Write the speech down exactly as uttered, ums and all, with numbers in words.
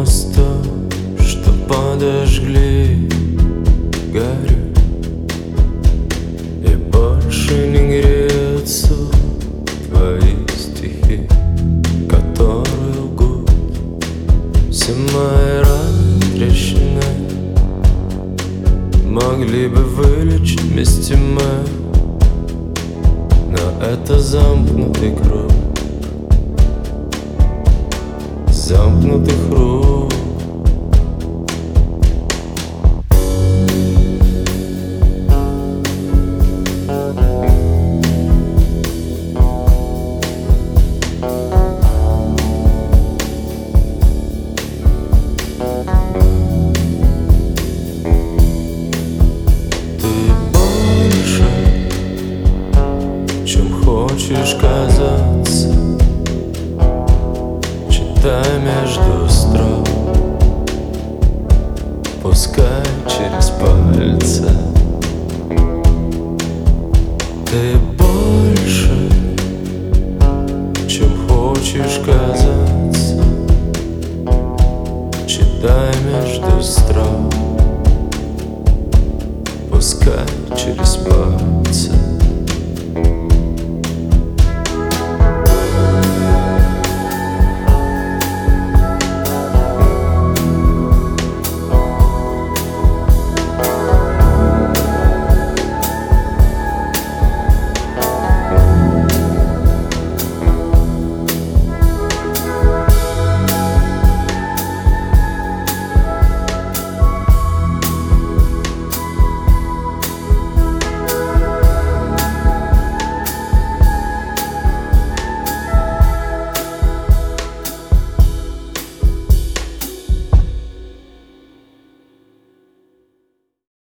моста, что подожгли, горю, и больше не греются твои стихи, которые лгут. Все мои раны, трещины могли бы вылечить вместе мы, но это замкнутый круг, замкнутых рук. Ты больше, чем хочешь казаться. Читай между строк, пускай через пальцы. Ты больше, чем хочешь казаться. Читай между строк, пускай через пальцы.